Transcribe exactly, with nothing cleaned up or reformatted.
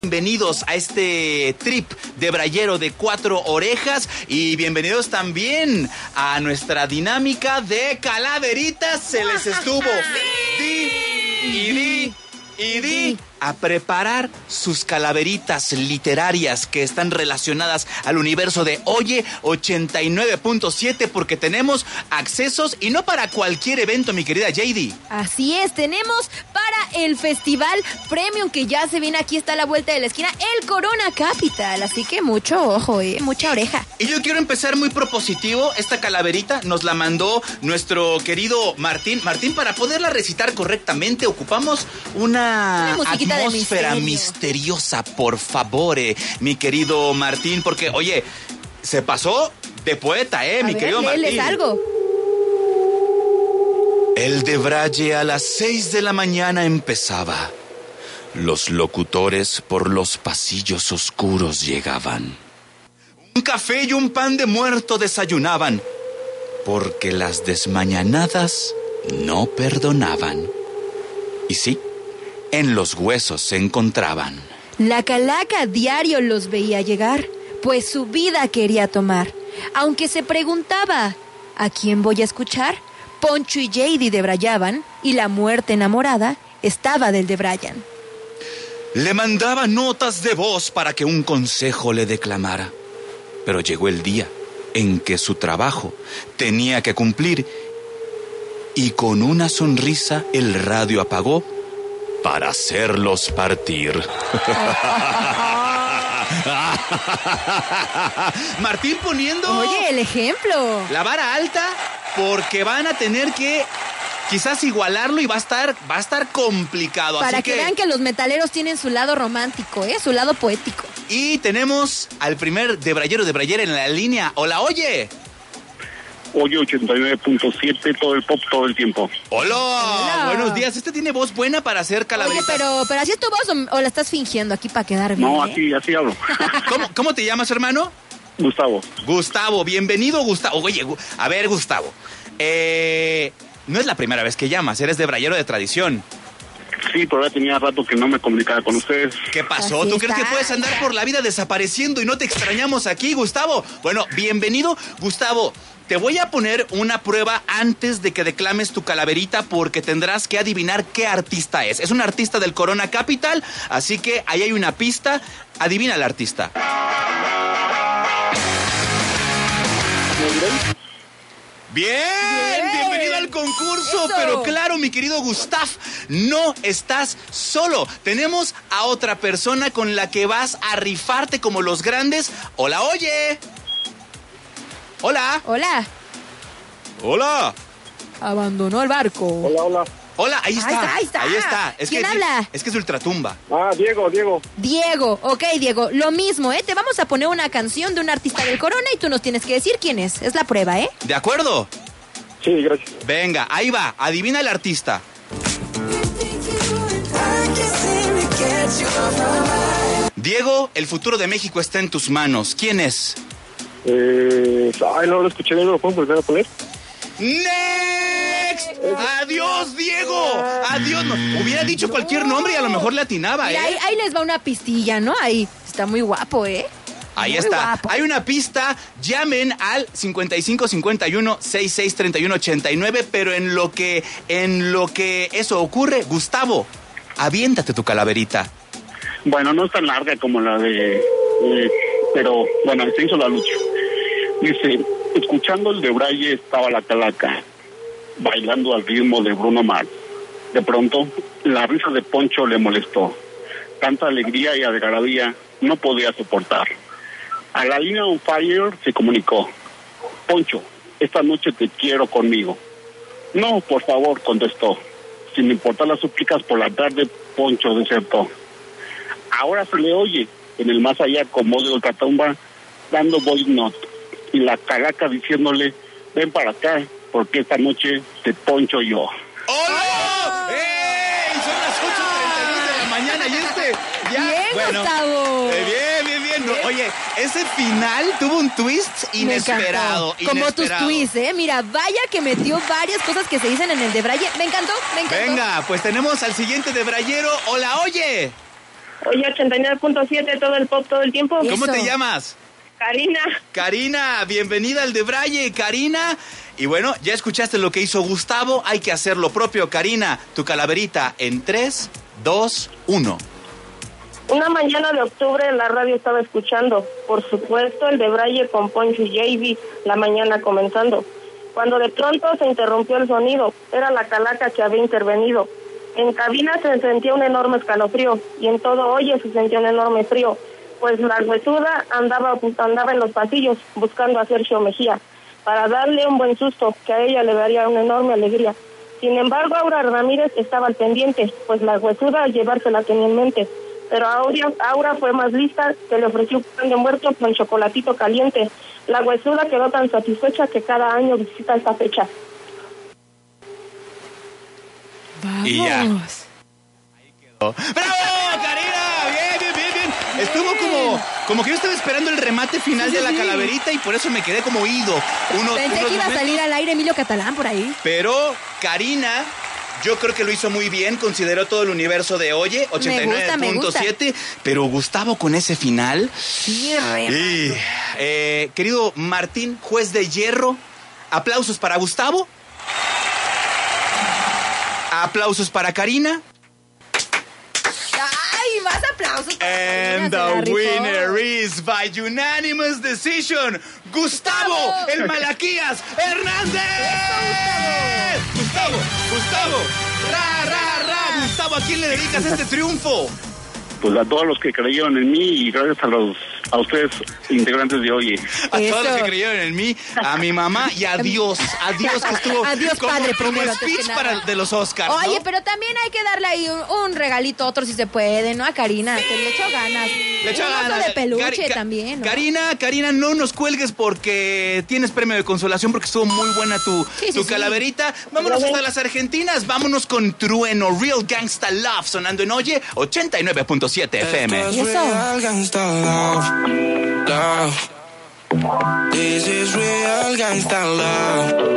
Bienvenidos a este trip de brayero de cuatro orejas y bienvenidos también a nuestra dinámica de calaveritas. Se les estuvo di y di y di a preparar sus calaveritas literarias que están relacionadas al universo de Oye ochenta y nueve punto siete, porque tenemos accesos y no para cualquier evento, mi querida J D. Así es, tenemos para el Festival Premium que ya se viene, aquí está a la vuelta de la esquina, el Corona Capital, así que mucho ojo, eh, mucha oreja. Y yo quiero empezar muy propositivo. Esta calaverita nos la mandó nuestro querido Martín. Martín, para poderla recitar correctamente ocupamos una, una atmósfera misteriosa, por favor, eh, mi querido Martín, porque, oye, se pasó de poeta, eh, a mi ver, querido Martín. Algo. El debraye a las seis de la mañana empezaba. Los locutores por los pasillos oscuros llegaban. Un café y un pan de muerto desayunaban, porque las desmañanadas no perdonaban. Y sí, en los huesos se encontraban. La calaca a diario los veía llegar, pues su vida quería tomar. Aunque se preguntaba, ¿a quién voy a escuchar? Poncho y J D debrayaban, y la muerte enamorada estaba del debrayan. Le mandaba notas de voz para que un consejo le declamara. Pero llegó el día en que su trabajo tenía que cumplir, y con una sonrisa el radio apagó para hacerlos partir. Martín poniendo... Oye, el ejemplo. La vara alta, porque van a tener que quizás igualarlo y va a estar, va a estar complicado. Para Así que, que vean que los metaleros tienen su lado romántico, ¿eh? Su lado poético. Y tenemos al primer debrayero de brayera en la línea. Hola, oye. Oye ochenta y nueve punto siete, todo el pop, todo el tiempo. Hola, Hola. Buenos días. Este tiene voz buena para hacer calaveritas. Oye, pero, pero ¿así es tu voz o, o la estás fingiendo aquí para quedar bien? No, ¿eh? así, así hablo. ¿Cómo, ¿Cómo te llamas, hermano? Gustavo. Gustavo, bienvenido, Gustavo. Oye, Gu- a ver, Gustavo. Eh, no es la primera vez que llamas, eres debrayero de tradición. Sí, pero ya tenía rato que no me comunicaba con ustedes. ¿Qué pasó? Así ¿Tú crees está. que puedes andar por la vida desapareciendo y no te extrañamos aquí, Gustavo? Bueno, bienvenido, Gustavo. Te voy a poner una prueba antes de que declames tu calaverita, porque tendrás que adivinar qué artista es. Es un artista del Corona Capital, así que ahí hay una pista. Adivina al artista. Bien, Bien. bienvenido al concurso. Eso. Pero claro, mi querido Gustav, no estás solo. Tenemos a otra persona con la que vas a rifarte como los grandes. Hola, oye. Hola. Hola. Hola. Abandonó el barco. Hola, hola. Hola, ahí está. Ahí está, ahí está. Es ¿Quién que, habla? Es que es ultratumba. Ah, Diego, Diego. Diego, ok, Diego, lo mismo, ¿eh? Te vamos a poner una canción de un artista del Corona y tú nos tienes que decir quién es. Es la prueba, ¿eh? ¿De acuerdo? Sí, gracias. Venga, ahí va. Adivina el artista. Diego, el futuro de México está en tus manos. ¿Quién es? Eh, ay, no lo escuché, ¿no lo puedo volver a poner? ¡Next! ¡Adiós, Diego! ¡Adiós! No, hubiera dicho cualquier nombre y a lo mejor le atinaba, Mira, ¿eh? ahí, ahí les va una pistilla, ¿no? Ahí está muy guapo, ¿eh? Ahí Muy está. guapo. Hay una pista. Llamen al cincuenta y cinco cincuenta y uno sesenta y seis treinta y uno ochenta y nueve, pero en lo que en lo que eso ocurre, Gustavo, aviéntate tu calaverita. Bueno, no es tan larga como la de... eh, pero, bueno, se hizo la lucha. Dice, escuchando el de Braille estaba la calaca, bailando al ritmo de Bruno Mars. De pronto, la risa de Poncho le molestó. Tanta alegría y algarabía no podía soportar. A la línea on fire se comunicó. Poncho, esta noche te quiero conmigo. No, por favor, contestó. Sin importar las súplicas por la tarde, Poncho desertó. Ahora se le oye en el más allá como de ultratumba dando voice note y la calaca diciéndole, ven para acá porque esta noche te poncho yo. ¡Hola! ¡Ey! Son las ocho treinta y dos de la mañana y este ya... Bien, Gustavo. eh, bien, bien, bien. No, oye, ese final tuvo un twist Me inesperado. encantó. Como tus inesperado. tweets, ¿eh? Mira, vaya que metió varias cosas que se dicen en el de Braille. Me encantó, me encantó. Venga, pues tenemos al siguiente debrayero. Hola, oye. Oye, ochenta y nueve punto siete, todo el pop, todo el tiempo. ¿Cómo Eso. te llamas? Karina. Karina, bienvenida al de Braille, Karina. Y bueno, ya escuchaste lo que hizo Gustavo, hay que hacer lo propio, Karina. Tu calaverita en tres, dos, uno. Una mañana de octubre en la radio estaba escuchando, por supuesto, el de Braille con Poncho y J B, la mañana comenzando. Cuando de pronto se interrumpió el sonido, era la calaca que había intervenido. En cabina se sentía un enorme escalofrío, y en todo oye se sentía un enorme frío, pues la huesuda andaba, andaba en los pasillos, buscando hacer show Mejía, para darle un buen susto, que a ella le daría una enorme alegría. Sin embargo, Aura Ramírez estaba al pendiente, pues la huesuda al llevársela tenía en mente. Pero Aura, Aura fue más lista, que le ofreció un pan de muerto con chocolatito caliente. La huesuda quedó tan satisfecha que cada año visita esta fecha. Vamos. Y ya. ¡Bravo, Karina! Bien, bien, bien, bien. Estuvo como, como que yo estaba esperando el remate final Sí, sí, de la sí. calaverita y por eso me quedé como oído. Unos, Pensé unos que iba a momentos. salir al aire Emilio Catalán por ahí. Pero Karina, yo creo que lo hizo muy bien, consideró todo el universo de Oye, ochenta y nueve punto siete, pero Gustavo con ese final. Sí, re. Y, eh, querido Martín, juez de hierro, aplausos para Gustavo. Aplausos para Karina. Ay, más aplausos. para Karina, And se la the rifó. winner is by unanimous decision, Gustavo, Gustavo. el Malaquías Hernández. Gustavo, Gustavo, ra, ra, ra. Gustavo, ¿a quién le dedicas este triunfo? Pues a todos los que creyeron en mí y gracias a los a ustedes integrantes de Oye. A Eso. todos los que creyeron en mí, a mi mamá y a Dios. A Dios que estuvo Adiós, como, padre, como primero, antes speech que para nada. de los Oscars, Oye, ¿no? pero también hay que darle ahí un, un regalito a otro si se puede, ¿no? A Karina, que le echó ganas. Le echó un oso ganas. de peluche Cari- Ca- también, ¿no? Karina, Karina, no nos cuelgues porque tienes premio de consolación porque estuvo muy buena tu, Sí, sí, tu sí. calaverita. Vámonos hasta las Argentinas. Vámonos con Trueno, Real Gangsta Love, sonando en Oye, ochenta y nueve punto siete F M. ¿Y eso? Real gangsta love, love. This is real gangsta love.